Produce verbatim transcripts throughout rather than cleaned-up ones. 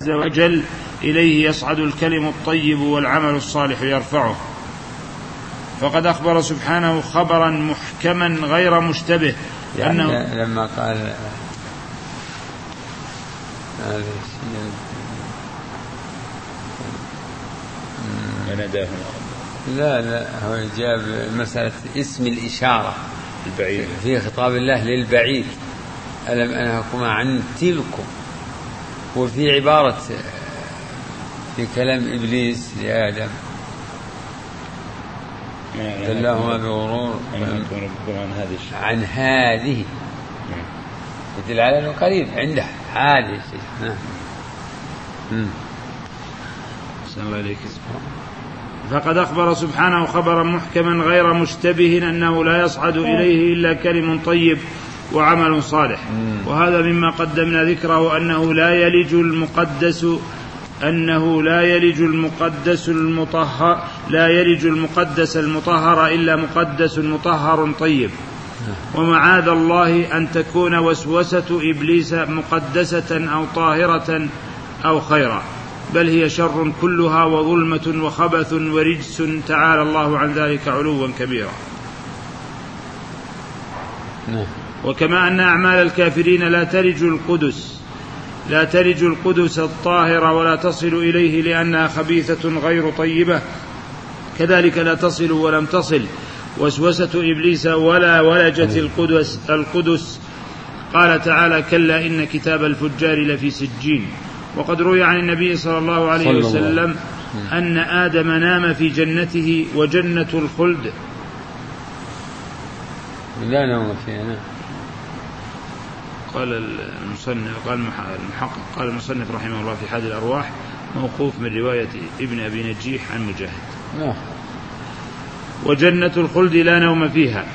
عز وجل إليه يصعد الكلم الطيب والعمل الصالح يرفعه. فقد أخبر سبحانه خبرا محكما غير مشتبه يعني أنه لما قال لا لا هو جاب مسألة اسم الإشارة البعيد في خطاب الله للبعيد، ألم أنهكما عن تلكم، وفي عبارة في كلام إبليس لآدم دلهما بغرور عن هذه، يدل على أنه قريب عنده هذه الشيء. الله عليك. فقد أخبر سبحانه خبرا محكما غير مشتبه أنه لا يصعد إليه إلا كلم طيب وعمل صالح، وهذا مما قدمنا ذكره أنه لا يلج المقدس أنه لا يلج المقدس المطهر لا يلج المقدس المطهر إلا مقدس مطهر طيب، ومعاذ الله أن تكون وسوسة إبليس مقدسة أو طاهرة أو خيرا، بل هي شر كلها وظلمة وخبث ورجس، تعالى الله عن ذلك علوا كبيرا. وكما أن أعمال الكافرين لا تلج القدس لا تلج القدس الطاهرة ولا تصل إليه لأنها خبيثة غير طيبة، كذلك لا تصل ولم تصل وسوسة إبليس ولا ولجت القدس, القدس قال تعالى: كلا إن كتاب الفجار لفي سجين. وقد روي عن النبي صلى الله عليه وسلم أن آدم نام في جنته وجنة الخلد لا نوم فيها. قال المصنف قال المحقق قال المصنف رحمه الله في حاد الأرواح موقوف من رواية ابن أبي نجيح عن مجاهد. وجنة الخلد لا نوم فيها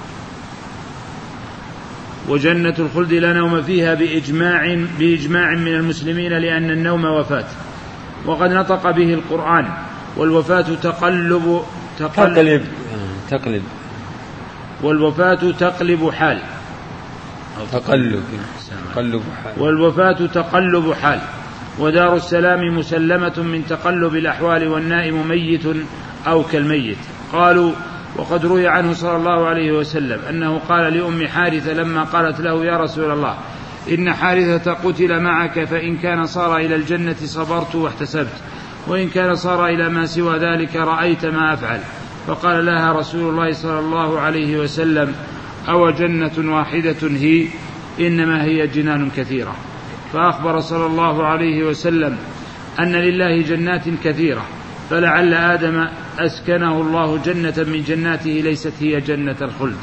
وجنة الخلد لا نوم فيها بإجماع, بإجماع من المسلمين، لأن النوم وفاة، وقد نطق به القرآن. والوفاة تقلب تقلب تقلب والوفاة تقلب حال تقلب تقلب حال والوفاة تقلب حال ودار السلام مسلمة من تقلب الأحوال، والنائم ميت أو كالميت. قالوا: وقد روي عنه صلى الله عليه وسلم أنه قال لأم حارثة لما قالت له: يا رسول الله، إن حارثة قتل معك، فإن كان صار إلى الجنة صبرت واحتسبت، وإن كان صار إلى ما سوى ذلك رأيت ما أفعل. فقال لها رسول الله صلى الله عليه وسلم: أو جنة واحدة هي؟ إنما هي جنان كثيرة. فأخبر صلى الله عليه وسلم أن لله جنات كثيرة، فلعل آدم أسكنه الله جنة من جناته ليست هي جنة الخلد.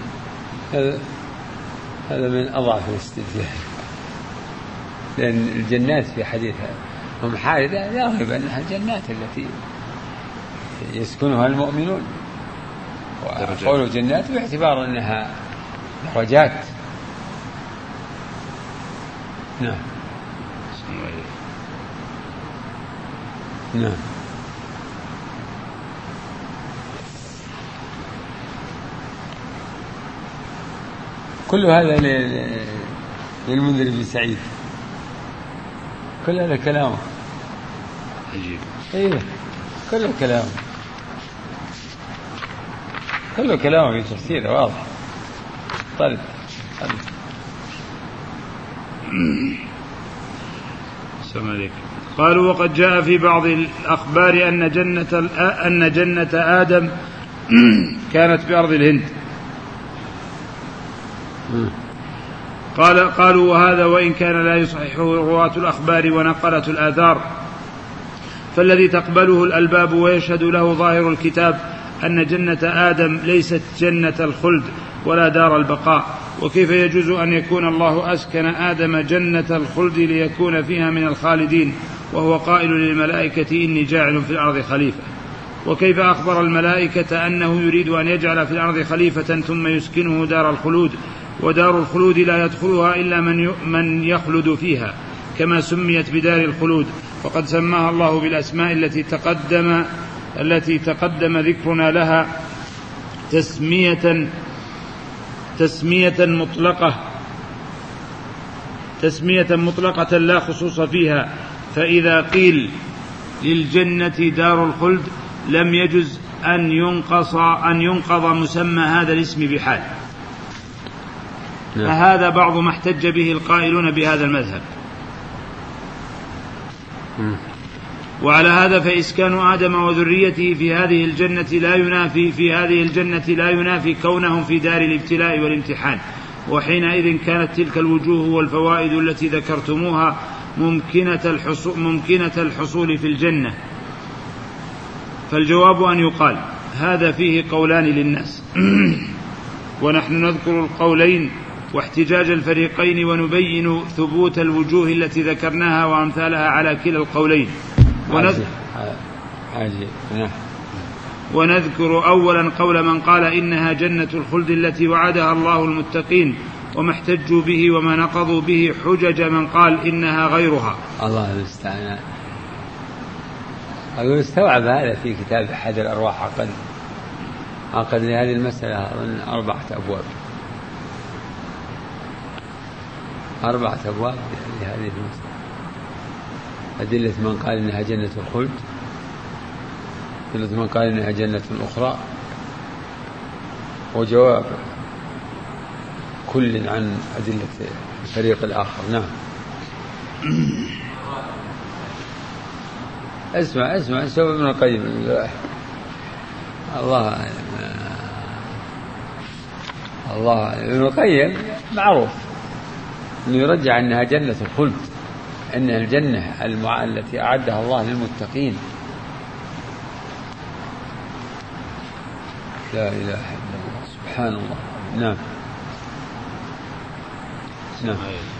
هذا من أضعف الاستدلال، لأن الجنات في حديث أم حارثة لا ريب أنها الجنات التي يسكنها المؤمنون، وقولوا جنات باعتبار أنها درجات. نعم نعم كل هذا للمنذر بن سعيد، كل هذا كلامه عجيب. ايه كل كلامه كل كلامه في تفسيره واضح. طيب السلام عليكم. قالوا: وقد جاء في بعض الأخبار أن جنة أن جنة آدم كانت بأرض الهند. قال قالوا: وهذا وإن كان لا يصححه رواة الأخبار ونقلة الآثار، فالذي تقبله الألباب ويشهد له ظاهر الكتاب أن جنة آدم ليست جنة الخلد ولا دار البقاء. وكيف يجوز أن يكون الله أسكن آدم جنة الخلد ليكون فيها من الخالدين، وهو قائل للملائكة: إني جاعل في الأرض خليفة؟ وكيف أخبر الملائكة أنه يريد أن يجعل في الأرض خليفة ثم يسكنه دار الخلود، ودار الخلود لا يدخلها إلا من يخلد فيها، كما سميت بدار الخلود، وقد سماها الله بالأسماء التي تقدم التي تقدم ذكرنا لها تسمية تسمية مطلقة تسمية مطلقة لا خصوص فيها، فإذا قيل للجنة دار الخلد لم يجز أن ينقص أن ينقض مسمى هذا الاسم بحال. فهذا بعض ما احتج به القائلون بهذا المذهب. وعلى هذا فإسكان آدم وذريته في هذه الجنة لا ينافي في هذه الجنة لا ينافي كونهم في دار الابتلاء والامتحان، وحينئذ كانت تلك الوجوه والفوائد التي ذكرتموها ممكنة الحصول, ممكنة الحصول في الجنة. فالجواب أن يقال هذا فيه قولان للناس ونحن نذكر القولين واحتجاج الفريقين ونبين ثبوت الوجوه التي ذكرناها وأمثالها على كلا القولين. ونذ... ونذكر أولا قول من قال إنها جنة الخلد التي وعدها الله المتقين وما احتجوا به وما نقضوا به حجج من قال إنها غيرها. الله المستعان. أقول استوعب هذا في كتاب أحد الأرواح عقد عقد لهذه المسألة أظن أربعة أبواب أربعة أبواب لهذه المسألة. أدلة من قال إنها جنة الخلد، أدلة من قال إنها جنة أخرى، وجواب كل عن أدلة الفريق الآخر. نعم. اسمع اسمع سوف ابن القيم الله الله ابن القيم معروف أنه يرجع أنها جنة الخلد، أنها الجنة المع... التي أعدها الله للمتقين. لا إله إلا الله سبحان الله. نعم نعم.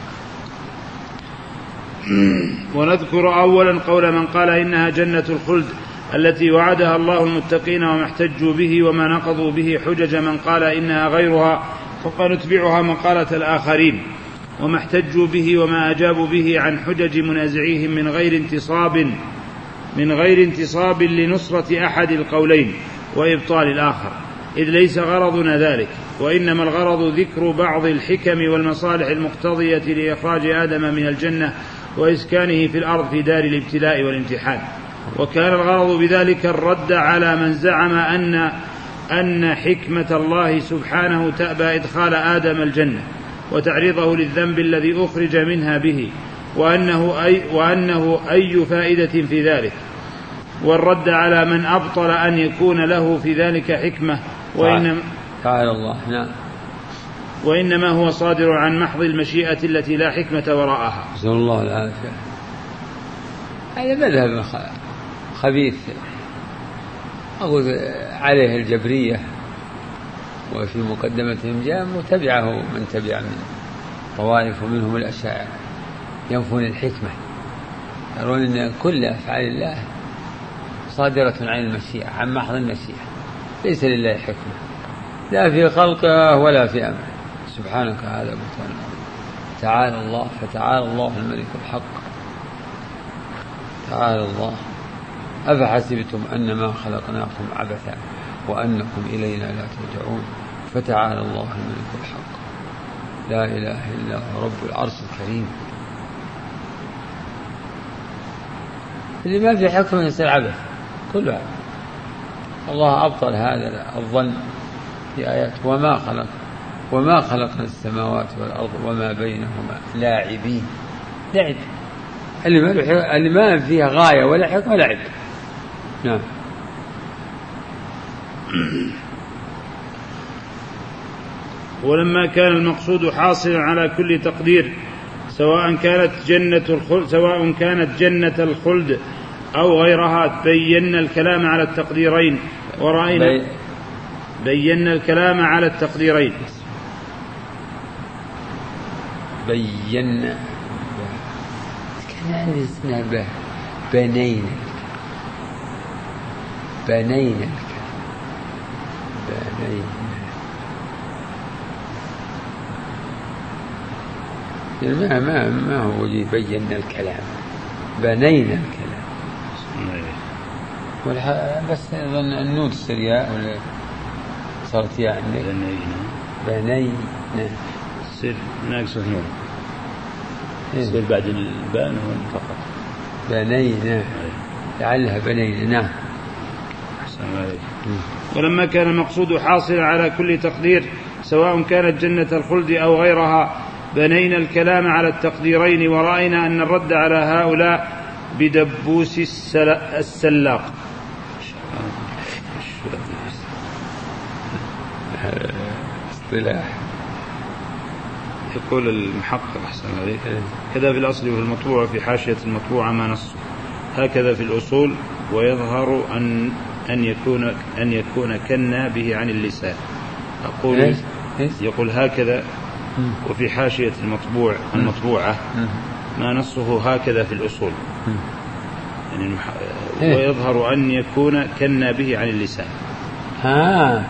ونذكر أولا قول من قال إنها جنة الخلد التي وعدها الله المتقين وما احتجوا به وما نقضوا به حجج من قال إنها غيرها، فنتبعها مقالة الآخرين وما احتجوا به وما أجابوا به عن حجج منازعيهم من غير انتصاب من غير انتصاب لنصرة أحد القولين وإبطال الآخر، إذ ليس غرضنا ذلك، وإنما الغرض ذكر بعض الحكم والمصالح المقتضية لإخراج آدم من الجنة وإسكانه في الأرض في دار الابتلاء والامتحان. وكان الغرض بذلك الرد على من زعم أن أن حكمة الله سبحانه تأبى إدخال آدم الجنة وتعريضه للذنب الذي أخرج منها به، وأنه أي, وأنه أي فائدة في ذلك، والرد على من أبطل أن يكون له في ذلك حكمة وإنما, تعالى الله. نعم. وإنما هو صادر عن محض المشيئة التي لا حكمة وراءها. نسأل الله العافية. هذا مذهب خبيث أقول عليه الجبرية، وفي مقدمتهم جاء متبعه من تبع من طوائف ومنهم الأشاعرة ينفون الحكمة، يرون أن كل أفعال الله صادرة عن المشيئة، عن محض المشيئة، ليس لله حكمة لا في خلقه ولا في أمره. سبحانك هذا بهتان. تعالى الله، فتعالى الله الملك الحق. تعالى الله. أفحسبتم أنما خلقناكم عبثا وأنكم إلينا لا ترجعون، فتعالى الله الملك الحق. لا إله إلا هو رب العرش الكريم. اللي ما في حكمة يصير عبث كله. الله أبطل هذا الظن في آيات وما خلق وما خلقنا السماوات والأرض وما بينهما لاعبين. لعب اللي ما فيها غاية ولا حكمة لعب. نعم. ولما كان المقصود حاصلا على كل تقدير، سواء كانت جنة الخلد سواء كانت جنة الخلد أو غيرها، بينا الكلام على التقديرين ورأينا بي... بينا الكلام على التقديرين بينا كان عندي سنة بنينا بنينا بنينا ما ما ما هو بينا الكلام، بنينا الكلام. بس أظن النون السرياء ولا صارت يا عندك بنينا سر ناقص نون سر بعد الباء فقط. بنينا لعلها بنينا. نعم. ولما كان المقصود حاصلا على كل تقدير سواء كانت جنة الخلد أو غيرها بنينا الكلام على التقديرين، ورأينا أن الرد على هؤلاء بدبوس السلاق. اصطلاح. يقول المحقق أحسن عليك كذا في الأصل وفي المطبوع في حاشية المطبوعة ما نص هكذا في الأصول، ويظهر أن أن يكون أن يكون كنا به عن اللسان. أقول يقول هكذا وفي حاشية المطبوع المطبوعة ما نصه هكذا في الأصول، يعني المح... ويظهر أن يكون كنا به عن اللسان. ها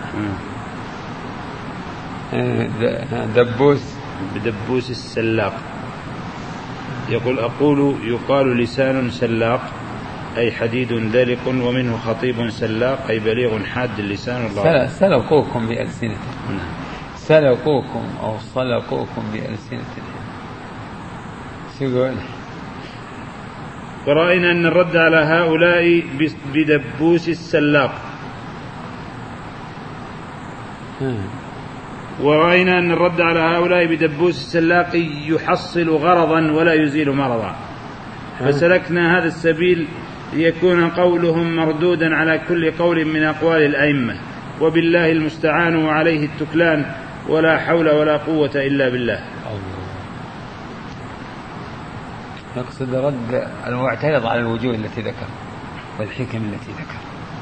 دبوس بدبوس السلاق. يقول أقول يقال لسان سلاق أي حديد ذلق، ومنه خطيب سلاق أي بليغ حاد اللسان. الله سلقوكم بألسنتهم. سلقوكم أو صلقوكم بألسنتهم. شو يقول؟ ورأينا أن الرد على هؤلاء بدبوس السلاق. ورأينا أن الرد على هؤلاء بدبوس السلاق يحصل غرضا ولا يزيل مرضا، فسلكنا هذا السبيل ليكون قولهم مردودا على كل قول من أقوال الأئمة، وبالله المستعان وعليه التكلان، ولا حول ولا قوة إلا بالله. يقصد رد المعترض على الوجوه التي ذكر والحكم التي ذكر،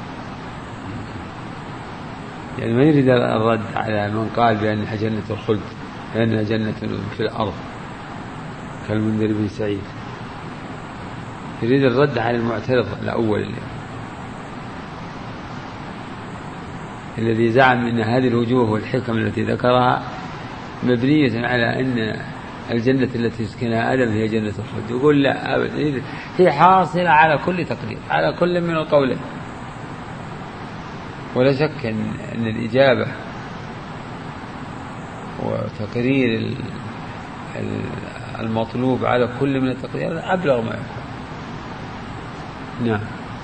يعني ما يريد الرد على من قال بأنها جنة الخلد لأنها جنة في الأرض كالمنذر بن سعيد، يريد الرد على المعترض الأول الذي زعم أن هذه الوجوه والحكم التي ذكرها مبنية على أن الجنة التي يسكنها آدم هي جنة الخلد. يقول لا أبدا، هي حاصلة على كل تقدير على كل من القولين. ولا شك أن الإجابة وتقرير المطلوب على كل من التقدير أبلغ ما يكون. نعم.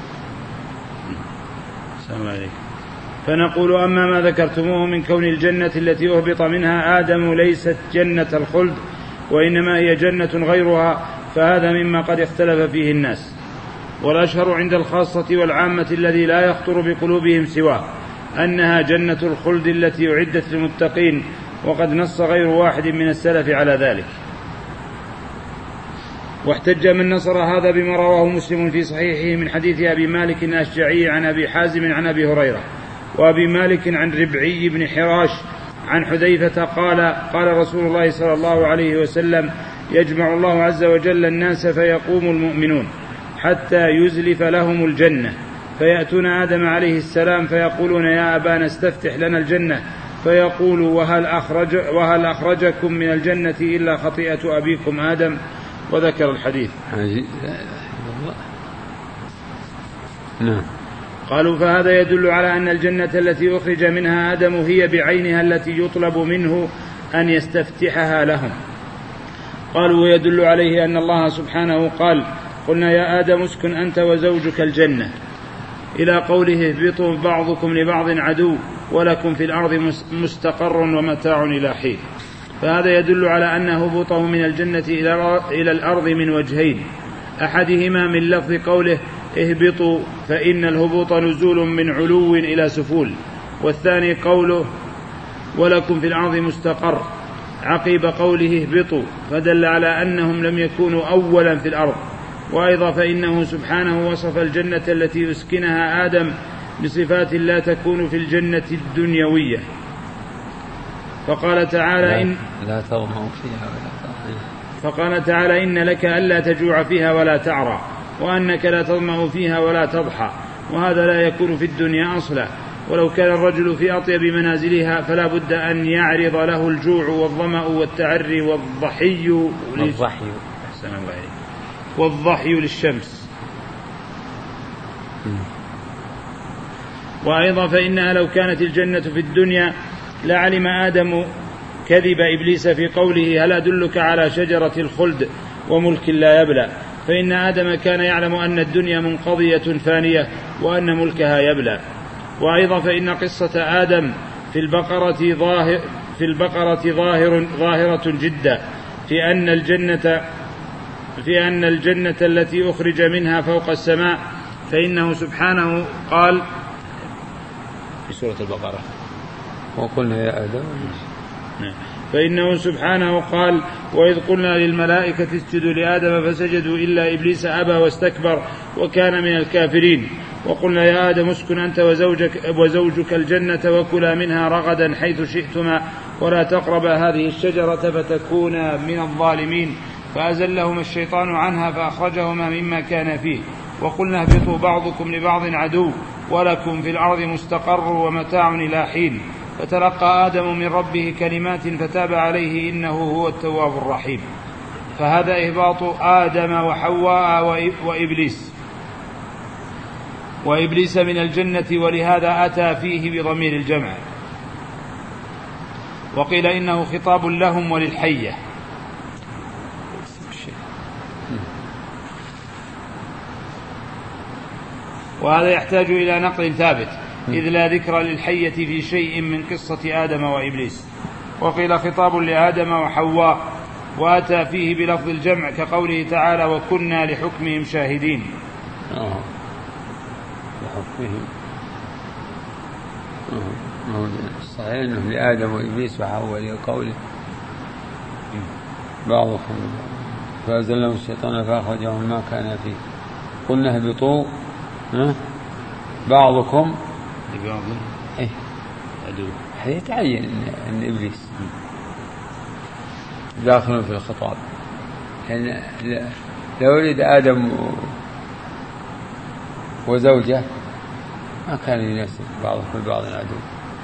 السلام عليكم. فنقول أما ما ذكرتموه من كون الجنة التي أهبط منها آدم ليست جنة الخلد وإنما هي جنة غيرها، فهذا مما قد اختلف فيه الناس، والأشهر عند الخاصة والعامة الذي لا يخطر بقلوبهم سواه أنها جنة الخلد التي أعدت للمتقين، وقد نص غير واحد من السلف على ذلك. واحتج من نصر هذا بما رواه مسلم في صحيحه من حديث أبي مالك الأشجعي عن أبي حازم عن أبي هريرة، وأبي مالك عن ربعي بن حراش عن حذيفة قال قال رسول الله صلى الله عليه وسلم: يجمع الله عز وجل الناس فيقوم المؤمنون حتى يزلف لهم الجنة، فيأتون آدم عليه السلام فيقولون: يا أبانا استفتح لنا الجنة، فيقول: وهل, أخرج وهل أخرجكم من الجنة إلا خطيئة أبيكم آدم؟ وذكر الحديث. نعم. قالوا: فهذا يدل على أن الجنة التي أخرج منها آدم هي بعينها التي يطلب منه أن يستفتحها لهم. قالوا: ويدل عليه أن الله سبحانه قال: قلنا يا آدم اسكن أنت وزوجك الجنة، إلى قوله: اهبطوا بعضكم لبعض عدو ولكم في الأرض مستقر ومتاع إلى حين. فهذا يدل على أن هبوطه من الجنة إلى الأرض من وجهين: أحدهما من لفظ قوله اهبطوا، فإن الهبوط نزول من علو إلى سفول، والثاني قوله ولكم في الأرض مستقر عقيب قوله اهبطوا، فدل على أنهم لم يكونوا أولا في الأرض. وأيضا فإنه سبحانه وصف الجنة التي يسكنها آدم بصفات لا تكون في الجنة الدنيوية، فقال تعالى لا, إن لا تظمأ فيها ولا تضحى. فقال تعالى: إن لك ألا تجوع فيها ولا تعرى، وأنك لا تظمأ فيها ولا تضحى، وهذا لا يكون في الدنيا أصلا. ولو كان الرجل في أطيب منازلها فلا بد أن يعرض له الجوع والظمأ والتعري والضحي والضحي والضحي للشمس. وأيضا فإنها لو كانت الجنة في الدنيا لعلم آدم كذب إبليس في قوله: هل أدلك على شجرة الخلد وملك لا يبلى؟ فإن آدم كان يعلم أن الدنيا منقضية فانية وأن ملكها يبلى. وأيضا فإن قصة آدم في البقرة ظاهر في البقرة ظاهر ظاهرة جدا في أن الجنة في أن الجنة التي أخرج منها فوق السماء، فإنه سبحانه قال في سورة البقرة: وقلنا يا آدم، فإنه سبحانه قال: وإذ قلنا للملائكة اسجدوا لآدم فسجدوا إلا إبليس أبى واستكبر وكان من الكافرين. وقلنا يا آدم اسكن أنت وزوجك, وزوجك الجنة وكلا منها رغدا حيث شئتما ولا تقربا هذه الشجرة فتكونا من الظالمين، فأزلهما الشيطان عنها فأخرجهما مما كان فيه. وقلنا اهبطوا بعضكم لبعض عدو ولكم في الأرض مستقر ومتاع إلى حين. فتلقى آدم من ربه كلمات فتاب عليه إنه هو التواب الرحيم. فهذا إهباط آدم وحواء وإبليس وإبليس من الجنة، ولهذا أتى فيه بضمير الجمع. وقيل إنه خطاب لهم وللحية. وهذا يحتاج إلى نقل ثابت، إذ لا ذكر للحية في شيء من قصة آدم وإبليس. وقيل خطاب لآدم وحواء، وأتى فيه بلفظ الجمع كقوله تعالى: وكنا لحكمهم شاهدين. آه. لحكمهم آه. صحيح أنه لآدم وإبليس وحواء لقوله بعضكم فأزلهم الشيطان فأخرجهم ما كان فيه. قلنا اهبطوا أه؟ بعضكم لبعض إيه؟ يتعين إن, إن إبليس داخل في الخطاب، يعني لو ولد آدم وزوجه ما كان يناسب بعضكم لبعض عدو.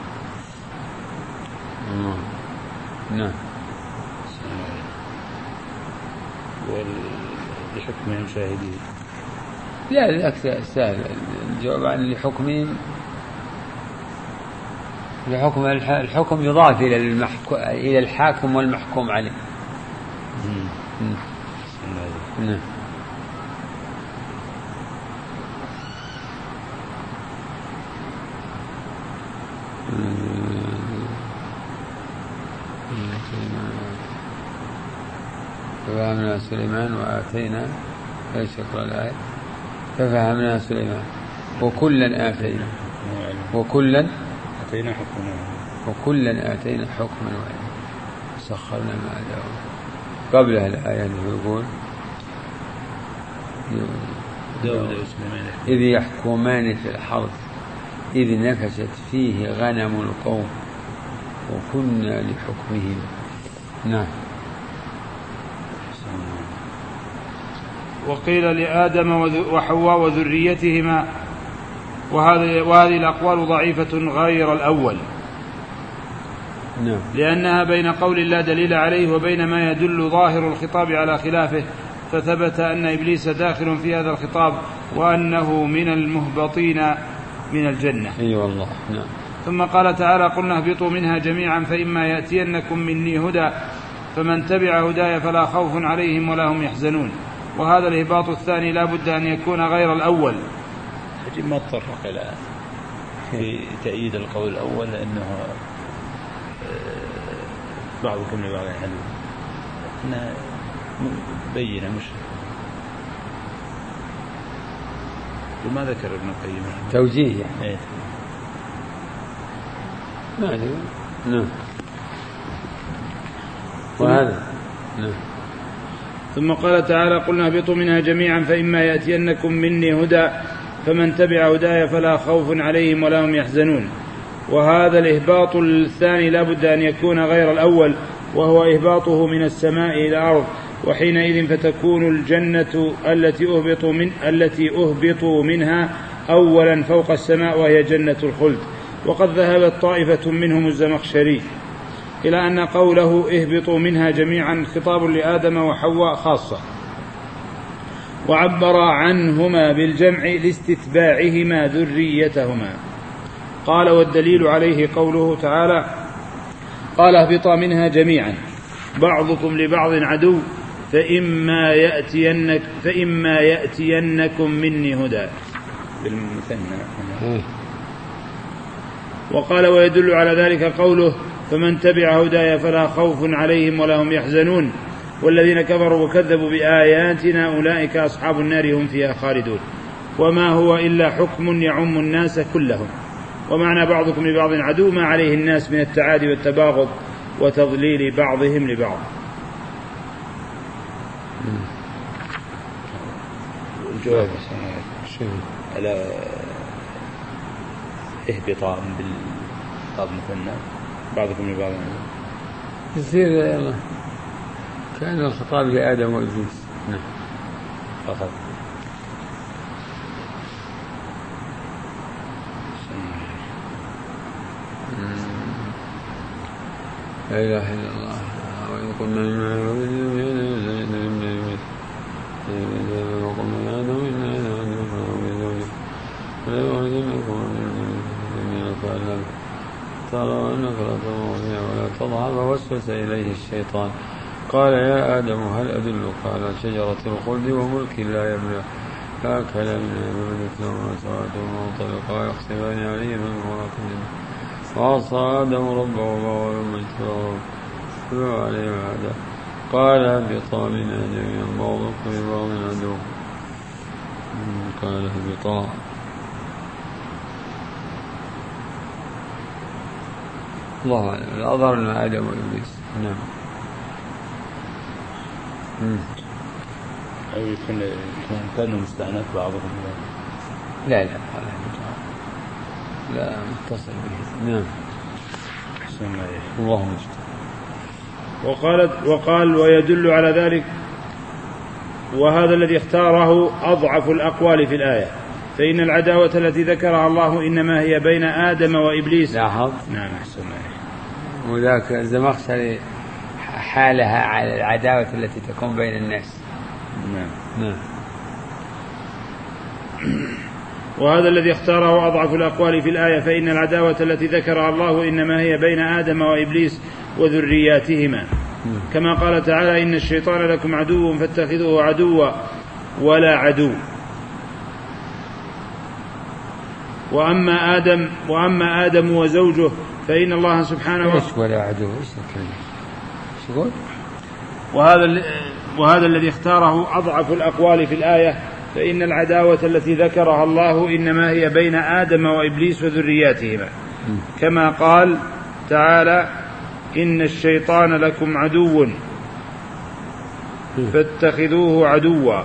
نعم. ولحكمهم شاهدين. لا الأكثر سهل الجواب عن لحكمهم. لحكم الحكم يضاف إلى المحكو... إلى الحاكم والمحكوم عليه. نعم. ففهمنا سليمان وآتينا ايش يقرأ الآية؟ ففهمنا سليمان وكلا آتينا وكلا آتينا حكما وكلا آتينا حكما وعلما سخرنا مع داود. قبلها الآية اللي يقول إذ يحكمان في الحرث إذ نفشت فيه غنم القوم وكنا لحكمهم. نعم. وقيل لآدم وحواء وذريتهما، وهذه الأقوال ضعيفة غير الأول. نعم. لأنها بين قول لا دليل عليه وبين ما يدل ظاهر الخطاب على خلافه، فثبت أن إبليس داخل في هذا الخطاب وأنه من المهبطين من الجنة. أي والله. نعم. ثم قال تعالى: قلنا اهبطوا منها جميعا فإما يأتينكم مني هدى فمن تبع هداي فلا خوف عليهم ولا هم يحزنون. وهذا الإهباط الثاني لا بد أن يكون غير الأول. حجم ما تطرق إلى في تأييد القول الأول لأنه بعضكم لبعض حلو، إنها بينة مش وما ذكر ابن القيم توجيه يعني. ايه ما ادري. نعم. وهذا نعم. ثم قال تعالى: قلنا اهبطوا منها جميعا فإما يأتينكم مني هدى فمن تبع هداي فلا خوف عليهم ولا هم يحزنون. وهذا الإهباط الثاني لا بد أن يكون غير الأول، وهو إهباطه من السماء إلى الأرض، وحينئذ فتكون الجنة التي أهبطوا من التي أهبطوا منها أولا فوق السماء وهي جنة الخلد. وقد ذهبت طائفة منهم الزمخشري إلى أن قوله اهبطوا منها جميعا خطاب لآدم وحواء خاصة، وعبر عنهما بالجمع لاستتباعهما ذريتهما. قال: والدليل عليه قوله تعالى: قال اهبطا منها جميعا بعضكم لبعض عدو فإما يأتينك فإما يأتينكم مني هدى بالمثنى. وقال ويدل على ذلك قوله فمن تبع هداي فلا خوف عليهم ولا هم يحزنون والذين كفروا وكذبوا بآياتنا أولئك أصحاب النار هم فيها خالدون. وما هو إلا حكم يعم الناس كلهم. ومعنى بعضكم لبعض عدو ما عليه الناس من التعادي والتباغض وتضليل بعضهم لبعض. الجواب على اهبطاء بالقاب مثنى بعضكم لبعض يصير يلا كان الخطاب لآدم وإبليس. نعم فقط. لا إله إلا الله. وإن قلنا ولا تضع فوسوس إليه الشيطان قال يا آدم هل أدلك على شجرة الخلد وملك لا يبلى فأكل منها فبدت لهما سوآتهما وانطلقا يخصفان عليهما من ورق الجنة وعصى آدم ربه فغوى اجتباه فبوى عليه هذا قال اهبطا منها جميعا بعضكم لبعض عدو. قال اهبطا الله أعلم. الأظهر أن آدم وإبليس. نعم. أو يكون كانوا مستعنات بعضهم. لا لا لا متصل به. نعم. الله مستعان. وقال وقال ويدل على ذلك وهذا الذي اختاره أضعف الأقوال في الآية فإن العداوة التي ذكرها الله إنما هي بين آدم وإبليس. لاحظ. نعم أحسن. وذاك الزمخشري حالها على العداوة التي تكون بين الناس. نعم. نعم. وهذا الذي اختاره أضعف الأقوال في الآية فإن العداوة التي ذكرها الله إنما هي بين آدم وإبليس وذرياتهما كما قال تعالى إن الشيطان لكم عدو فاتخذوه عدوا ولا عدو. وأما آدم وأما آدم وزوجه فإن الله سبحانه إيش ولا عدو إيش الكلمة يقول وهذا وهذا الذي اختاره أضعف الأقوال في الآية فإن العداوة التي ذكرها الله إنما هي بين آدم وإبليس وذرياتهما كما قال تعالى إن الشيطان لكم عدو فاتخذوه عدوا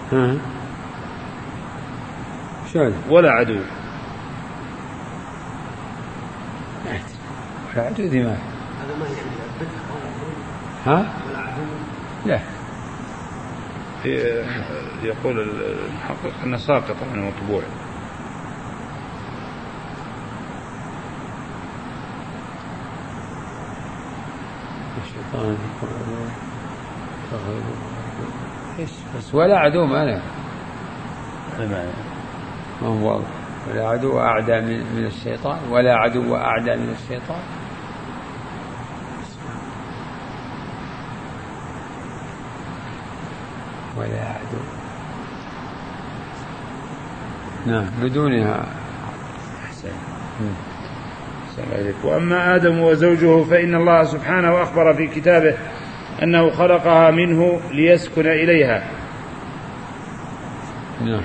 ولا عدو. ولا عدو ذي ما ها لا يقول المحقق أنه ساقط عن المطبوع. الشيطان ايش بس ولا عدو ما له ما هو واضح. ولا عدو أعدى من الشيطان ولا عدو أعدى من الشيطان. ولا عدو. نعم بدونها أحسن. وأما آدم وزوجه فإن الله سبحانه أخبر في كتابه أنه خلقها منه ليسكن إليها. نعم.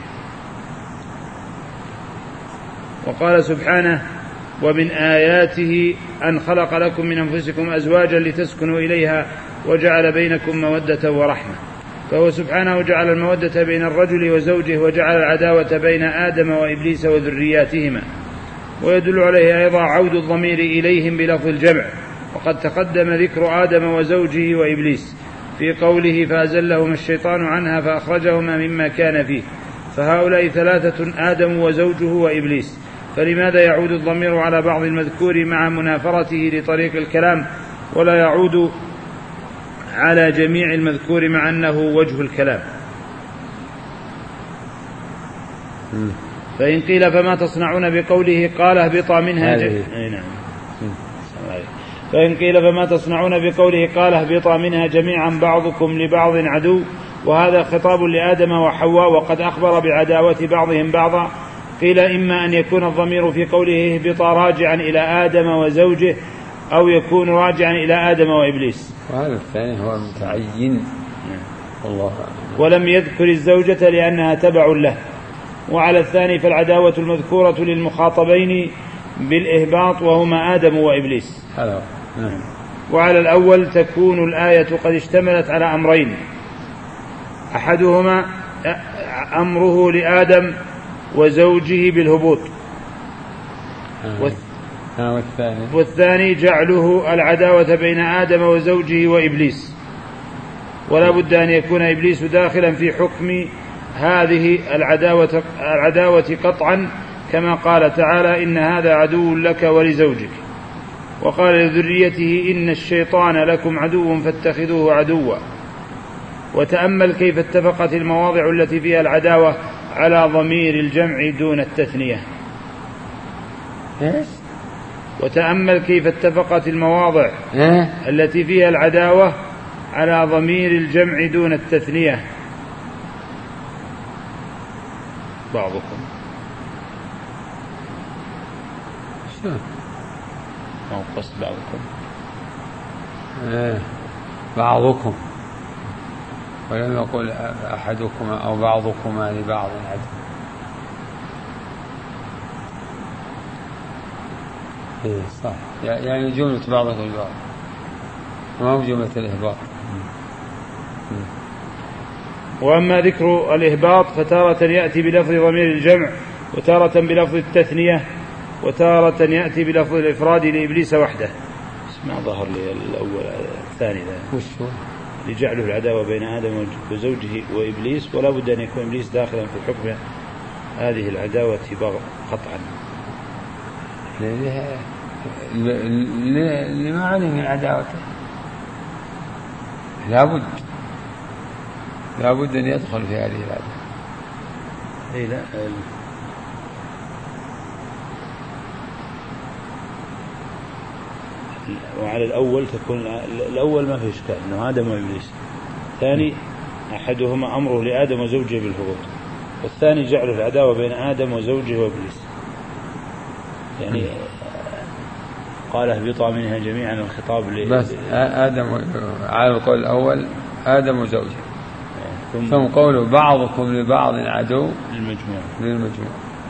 وقال سبحانه ومن آياته أن خلق لكم من أنفسكم أزواجا لتسكنوا إليها وجعل بينكم مودة ورحمة. فهو سبحانه جعل المودة بين الرجل وزوجه وجعل العداوة بين آدم وإبليس وذرياتهما. ويدل عليه أيضا عود الضمير إليهم بلفظ الجمع وقد تقدم ذكر آدم وزوجه وإبليس في قوله فأزلهما الشيطان عنها فأخرجهما مما كان فيه. فهؤلاء ثلاثة آدم وزوجه وإبليس فلماذا يعود الضمير على بعض المذكور مع منافرته لطريق الكلام ولا يعود على جميع المذكور مع أنه وجه الكلام؟ فإن قيل فما تصنعون بقوله قال اهبطا منها جميعا. فإن قيل فما تصنعون بقوله قال اهبطا منها جميعا بعضكم لبعض عدو، وهذا خطاب لآدم وحواء وقد أخبر بعداوة بعضهم بعضا. قيل إما أن يكون الضمير في قوله اهبطا راجعا إلى آدم وزوجه، أو يكون راجعا إلى آدم وإبليس، وهذا الثاني هو المتعين والله أعلم. ولم يذكر الزوجة لأنها تبع له. وعلى الثاني فالعداوة المذكورة للمخاطبين بالإهباط وهما آدم وإبليس. وعلى الأول تكون الآية قد اشتملت على أمرين، أحدهما أمره لآدم وزوجه بالهبوط، والثاني جعله العداوة بين آدم وزوجه وإبليس. ولا بد أن يكون إبليس داخلا في حكم هذه العداوة, العداوة قطعا، كما قال تعالى إن هذا عدو لك ولزوجك، وقال لذريته إن الشيطان لكم عدو فاتخذوه عدوا. وتأمل كيف اتفقت المواضع التي فيها العداوة على ضمير الجمع دون التثنية. وتأمل كيف اتفقت المواضع التي فيها العداوة على ضمير الجمع دون التثنية. بعضكم شو أو قصد بعضكم إيه بعضكم، ولم يقل أحدكما أو بعضكما لبعض عدو. إيه صح، يعني جملة بعضكم البعض وما جملة الإهباط. وأما ذكر الإهباط فتارة يأتي بلفظ ضمير الجمع، وتارة بلفظ التثنية، وتارة يأتي بلفظ الإفراد لإبليس وحده. ما ظهر لي الأول الثاني ذا لجعله العداوة بين آدم وزوجه وإبليس، ولا بد أن يكون إبليس داخلا في حكم هذه العداوة قطعا، لما علم من عداوته لابد لابد أن يدخل في هذه العداوة. إيه لا وعلى الأول تكون الأول ما في إشكال أنه آدم وإبليس، ثاني أحدهما أمره لآدم وزوجه بالهبوط، والثاني جعله العداوة بين آدم وزوجه وإبليس، يعني قال اهبطا منها جميعا الخطاب بس آدم على القول الأول آدم وزوجه، ثم, ثم قوله بعضكم لبعض عدو للمجموع للمجموع.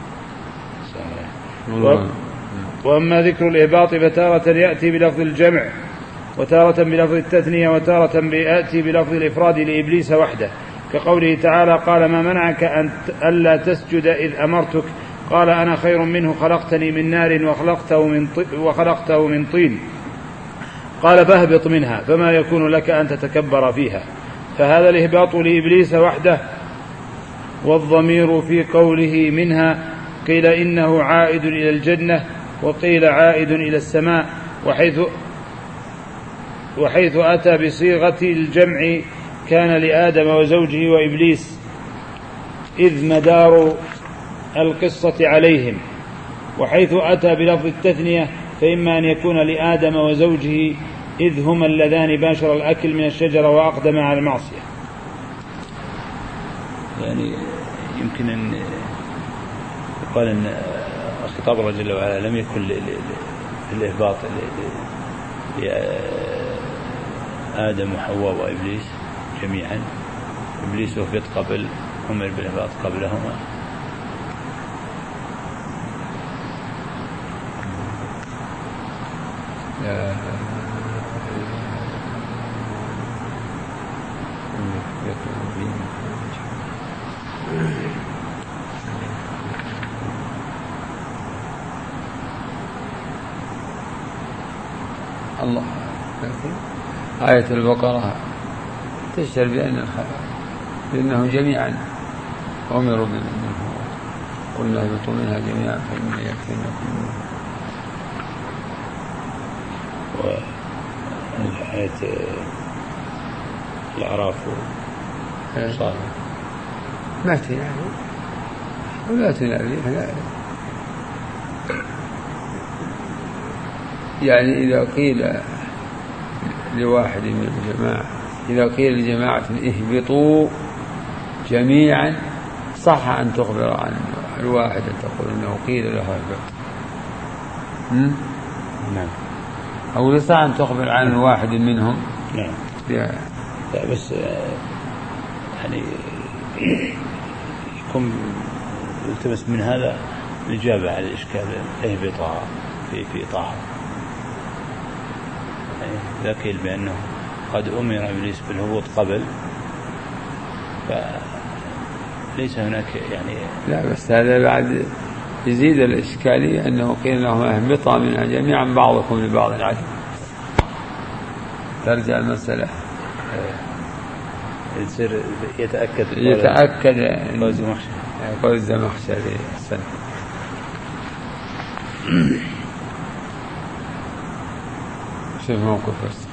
و... وأما ذكر الإهباط فتارة يأتي بلفظ الجمع، وتارة بلفظ التثنية، وتارة يأتي بلفظ الإفراد لإبليس وحده، كقوله تعالى قال ما منعك أن ألا تسجد إذ أمرتك قال أنا خير منه خلقتني من نار وخلقته من, وخلقته من طين قال فاهبط منها فما يكون لك أن تتكبر فيها. فهذا الإهباط لإبليس وحده، والضمير في قوله منها قيل إنه عائد إلى الجنة، وقيل عائد إلى السماء، وحيث, وحيث أتى بصيغة الجمع كان لآدم وزوجه وإبليس إذ مدار القصة عليهم، وحيث أتى بلفظ التثنية فإما أن يكون لآدم وزوجه إذ هما اللذان باشر الأكل من الشجرة وأقدم على المعصية. يعني يمكن أن يقال أن خطاب الله جل وعلا لم يكن للإهباط لآدم وحواء وإبليس جميعا، إبليس وفيت قبل أمر بالإهباط قبلهما. الله آية البقرة تشعر بأن بأنهم جميعا أمروا بالمنه قلنا اهبطوا منها جميعا فإن يكفينكم. وآية الأعراف صار ما تنال ولا تنال يعني إذا قيل لواحد من الجماعة إذا قيل لجماعة اهبطوا جميعا صح أن تخبر عن الواحد أن تقول أنه قيل له اهبط. نعم. أو صح أن تخبر عن الواحد منهم. نعم. لا بس يعني يكون التمس من هذا الإجابة على الإشكال اهبطا في في طاعة. إذا قيل بأنه قد أمر إبليس بالهبوط قبل فليس هناك يعني. لا بس هذا بعد يزيد الإشكالية أنه قيل لهم اهبطا منها جميعا بعضكم لبعض عدو. ترجع المسألة يصير يتأكد يتأكد قول الزمخشري قول الزمخشري السنة. شوف موقف بس.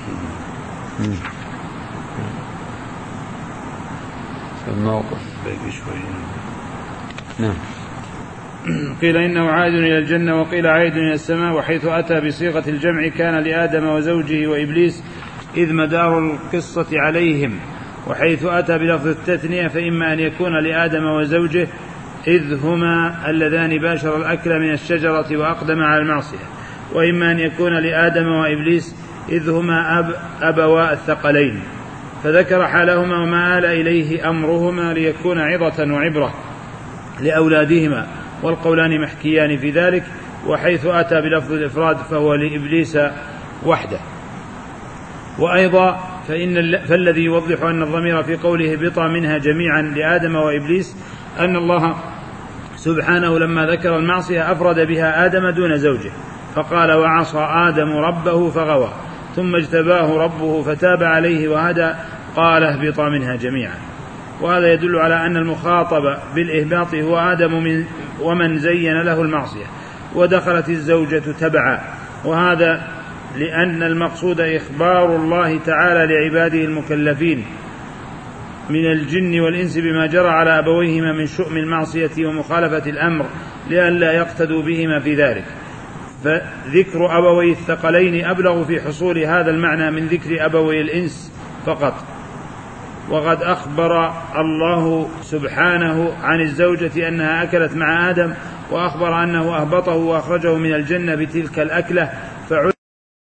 شوف موقف باقي شوي. نعم. قيل إنه عائد إلى الجنة وقيل عائد إلى السماء، وحيث أتى بصيغة الجمع كان لآدم وزوجه وإبليس إذ مدار القصة عليهم، وحيث أتى بلفظ التثنية فإما أن يكون لآدم وزوجه إذ هما اللذان باشر الأكل من الشجرة وأقدم على المعصية، وإما أن يكون لآدم وإبليس إذ هما أب أبوا الثقلين، فذكر حالهما وما آل إليه أمرهما ليكون عظة وعبرة لأولادهما، والقولان محكيان في ذلك. وحيث أتى بلفظ الإفراد فهو لإبليس وحده. وأيضا فإن فالذي يوضح أن الضمير في قوله اهبطا منها جميعا لآدم وإبليس أن الله سبحانه لما ذكر المعصية أفرد بها آدم دون زوجه، فقال وعصى آدم ربه فغوى ثم اجتباه ربه فتاب عليه وهدى، قال اهبطا منها جميعا. وهذا يدل على أن المخاطب بالإهباط هو آدم من ومن زين له المعصية، ودخلت الزوجة تبعا، وهذا لأن المقصود إخبار الله تعالى لعباده المكلفين من الجن والإنس بما جرى على أبويهما من شؤم المعصية ومخالفة الأمر لئلا يقتدوا بهما في ذلك. فذكر أبوي الثقلين أبلغ في حصول هذا المعنى من ذكر أبوي الإنس فقط. وقد أخبر الله سبحانه عن الزوجة أنها أكلت مع آدم، وأخبر أنه أهبطه وأخرجه من الجنة بتلك الأكلة